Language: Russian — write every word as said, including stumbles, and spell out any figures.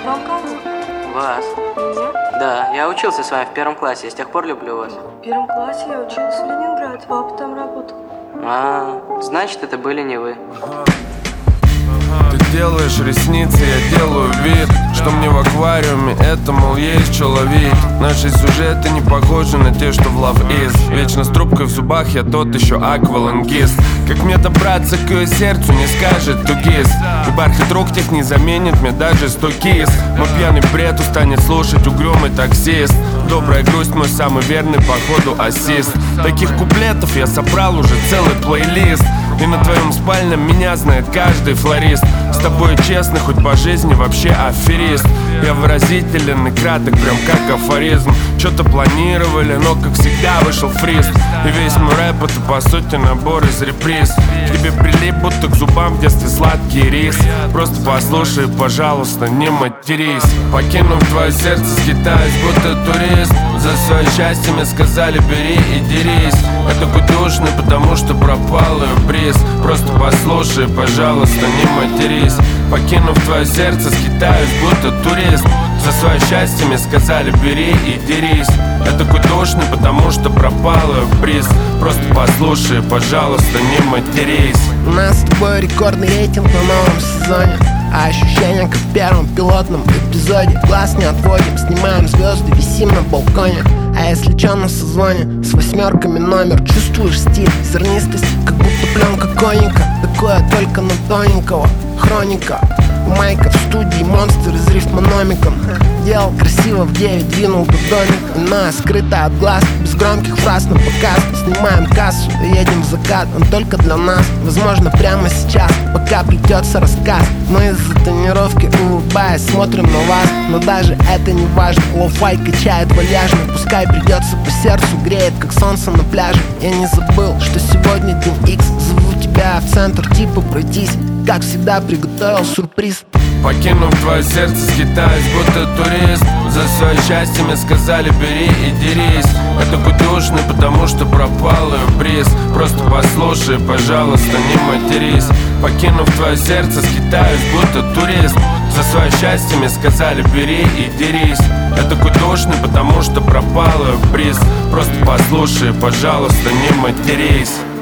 Вам кого? Вас. Меня? Да, я учился с вами в первом классе, с тех пор люблю вас. В первом классе я училась в Ленинграде, папа там работал. А, значит, это были не вы. Ты делаешь ресницы, я делаю вид, что мне в аквариуме это, мол, есть что ловить. Наши сюжеты не похожи на те, что в Love Is. Вечно с трубкой в зубах, я тот еще аквалангист. Как мне добраться к ее сердцу, не скажет тугис. И бархат рук тех не заменит мне даже сто кис. Мой пьяный бред устанет слушать угрюмый таксист. Добрая грусть мой самый верный походу ассист. Таких куплетов я собрал уже целый плейлист. И на твоем спальном меня знает каждый флорист. С тобой честно, хоть по жизни вообще аферист. Я выразителен и краток, прям как афоризм. Что-то планировали, но как всегда вышел фриз. И весь мой рэп это по сути набор из реприз. К тебе прилип, будто к зубам в детстве сладкий рис. Просто послушай, пожалуйста, не матерись. Покинув твое сердце, скитаюсь, будто турист. За свое счастье мне сказали, бери и дерись. Я такой душный, потому что пропал ее приз. Просто послушай, пожалуйста, не матерись. Покинув твое сердце, скитаюсь, будто турист. За свое счастье мне сказали, бери и дерись. Я такой душный, потому что пропал ее приз. Просто послушай, пожалуйста, не матерись. У нас с тобой рекордный рейтинг на новом сезоне. А ощущения, как в первом пилотном эпизоде. Глаз не отводим, снимаем звезды, висим на балконе. А если чё на созвоне, с восьмерками номер. Чувствуешь стиль, зернистость, как будто пленка коника. Такое только на тоненького, хроника. У Майка в студии монстр из рифмономиком. Делал красиво в девять, двинул до домика. Иное скрыто от глаз, без громких фраз на показ. Снимаем кассу и едем в закат, он только для нас. Возможно прямо сейчас, пока плетется рассказ. Мы из-за тонировки, улыбаясь, смотрим на вас. Но даже это не важно, лоу-фай качает вальяжно. Пускай придется по сердцу, греет, как солнце на пляже. Я не забыл, что сегодня день икс. Зову тебя в центр, типа пройтись. Как всегда приготовил сюрприз. Покинув твое сердце, скитаюсь, будто турист. За свое счастье мне сказали, бери и дерись. Я такой душный, потому что пропал ее приз. Просто послушай, пожалуйста, не матерись. Покинув твое сердце, скитаюсь, будто турист. За свое счастье мне сказали, бери и дерись. Я такой душный, потому что пропал ее приз. Просто послушай, пожалуйста, не матерись.